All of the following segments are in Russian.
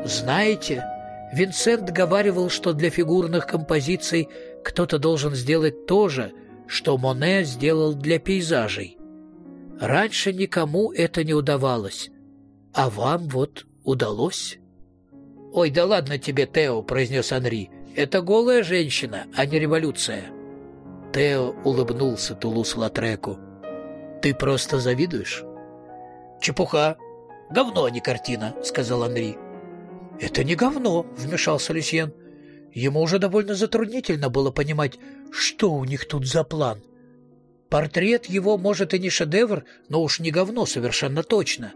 Знаете, Винсент говаривал, что для фигурных композиций кто-то должен сделать то же, что Моне сделал для пейзажей. Раньше никому это не удавалось, а вам вот удалось. «Ой, да ладно тебе, Тео», — произнес Анри. «Это голая женщина, а не революция». Тео улыбнулся Тулус-Латреку. «Ты просто завидуешь?» «Чепуха. Говно, а не картина», — сказал Анри. «Это не говно», — вмешался Люсьен. Ему уже довольно затруднительно было понимать, что у них тут за план. Портрет его, может, и не шедевр, но уж не говно совершенно точно.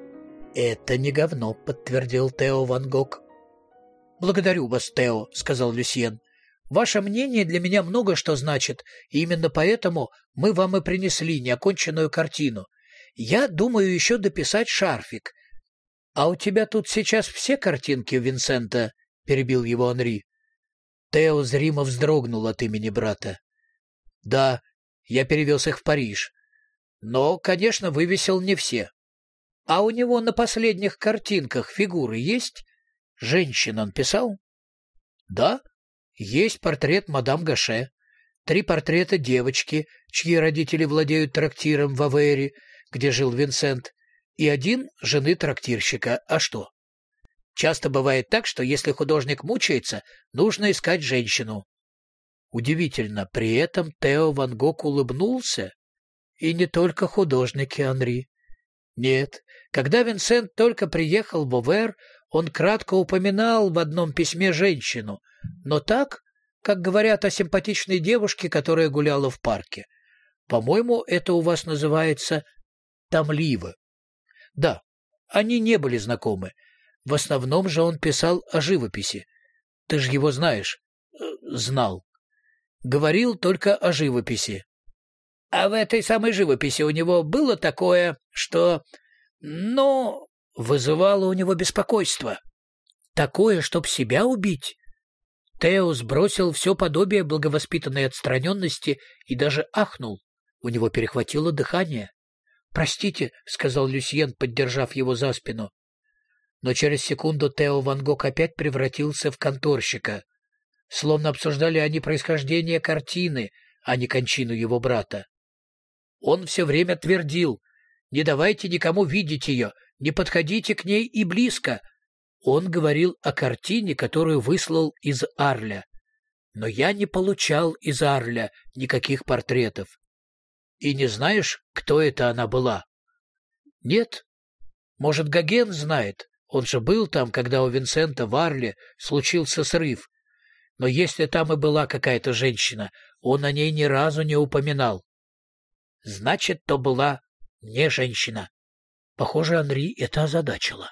«Это не говно», — подтвердил Тео Ван Гог. «Благодарю вас, Тео», — сказал Люсьен. «Ваше мнение для меня много что значит, и именно поэтому мы вам и принесли неоконченную картину. Я думаю еще дописать шарфик». «А у тебя тут сейчас все картинки Винсента?» — перебил его Анри. Тео зримо вздрогнул от имени брата. «Да, я перевез их в Париж. Но, конечно, вывесил не все. А у него на последних картинках фигуры есть? Женщин он писал?» «Да, есть портрет мадам Гаше, 3 портрета девочки, чьи родители владеют трактиром в Авере, где жил Винсент, и 1 жены трактирщика. А что? Часто бывает так, что если художник мучается, нужно искать женщину». Удивительно, при этом Тео Ван Гог улыбнулся. И не только художники, Анри. Нет, когда Винсент только приехал в Овер, он кратко упоминал в одном письме женщину, но так, как говорят о симпатичной девушке, которая гуляла в парке. По-моему, это у вас называется томливо. Да, они не были знакомы. В основном же он писал о живописи. Ты же его знаешь. Знал. Говорил только о живописи. А в этой самой живописи у него было такое, что, вызывало у него беспокойство. Такое, чтоб себя убить. Тео сбросил все подобие благовоспитанной отстраненности и даже ахнул. У него перехватило дыхание. «Простите», — сказал Люсьен, поддержав его за спину. Но через секунду Тео Ван Гог опять превратился в конторщика. Словно обсуждали они происхождение картины, а не кончину его брата. Он все время твердил: «Не давайте никому видеть ее, не подходите к ней и близко». Он говорил о картине, которую выслал из Арля. Но я не получал из Арля никаких портретов. И не знаешь, кто это она была? Нет. Может, Гоген знает? Он же был там, когда у Винсента в Арле случился срыв. Но если там и была какая-то женщина, он о ней ни разу не упоминал. Значит, то была не женщина. Похоже, Анри это озадачило.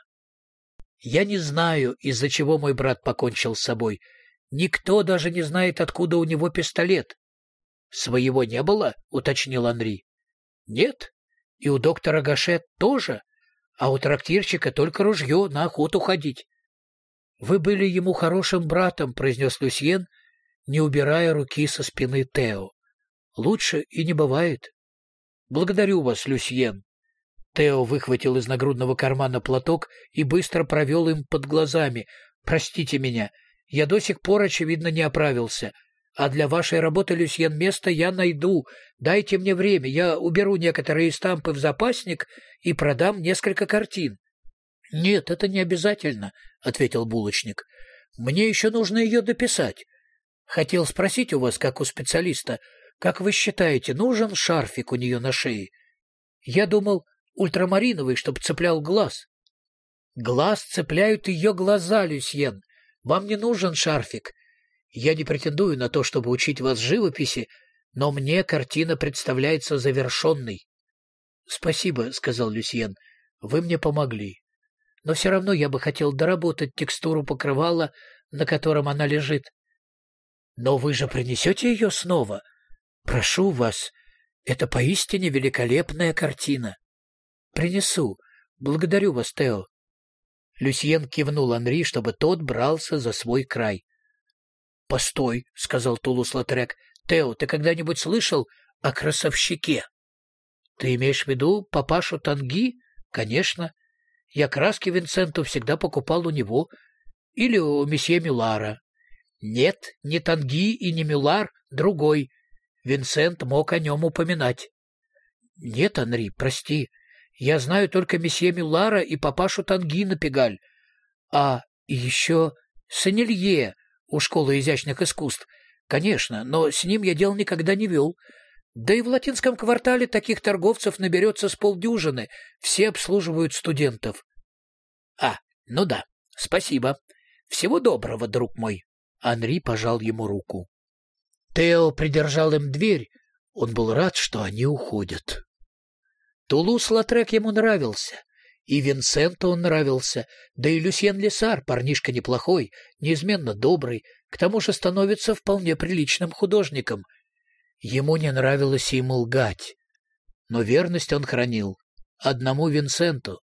Я не знаю, из-за чего мой брат покончил с собой. Никто даже не знает, откуда у него пистолет. Своего не было, уточнил Анри. Нет, и у доктора Гаше тоже, а у трактирщика только ружье на охоту ходить. Вы были ему хорошим братом, произнес Люсьен, не убирая руки со спины Тео. Лучше и не бывает. Благодарю вас, Люсьен. Тео выхватил из нагрудного кармана платок и быстро провел им под глазами. Простите меня, я до сих пор, очевидно, не оправился. А для вашей работы, Люсьен, место я найду. Дайте мне время, я уберу некоторые эстампы в запасник и продам несколько картин. — Нет, это не обязательно, — ответил булочник. — Мне еще нужно ее дописать. Хотел спросить у вас, как у специалиста, как вы считаете, нужен шарфик у нее на шее? Я думал, ультрамариновый, чтоб цеплял глаз. — Глаз цепляют ее глаза, Люсьен. Вам не нужен шарфик. Я не претендую на то, чтобы учить вас живописи, но мне картина представляется завершенной. — Спасибо, — сказал Люсьен, — вы мне помогли. Но все равно я бы хотел доработать текстуру покрывала, на котором она лежит. — Но вы же принесете ее снова? Прошу вас, это поистине великолепная картина. — Принесу. Благодарю вас, Тео. Люсьен кивнул Анри, чтобы тот брался за свой край. — Постой, — сказал Тулус-Латрек. — Тео, ты когда-нибудь слышал о красовщике? — Ты имеешь в виду папашу Танги? — Конечно. Я краски Винсенту всегда покупал у него. Или у месье Мюлара. Нет, не Танги и не Мюлар, другой. Винсент мог о нем упоминать. Нет, Анри, прости. Я знаю только месье Мюлара и папашу Танги на Пегаль. А еще Сенелье у школы изящных искусств. Конечно, но с ним я дел никогда не вел. Да и в латинском квартале таких торговцев наберется с полдюжины. Все обслуживают студентов. Ну да, спасибо. Всего доброго, друг мой. Анри пожал ему руку. Тео придержал им дверь. Он был рад, что они уходят. Тулус-Латрек ему нравился. И Винсенту он нравился. Да и Люсьен Лесар, парнишка неплохой, неизменно добрый, к тому же становится вполне приличным художником. Ему не нравилось им лгать. Но верность он хранил одному Винсенту.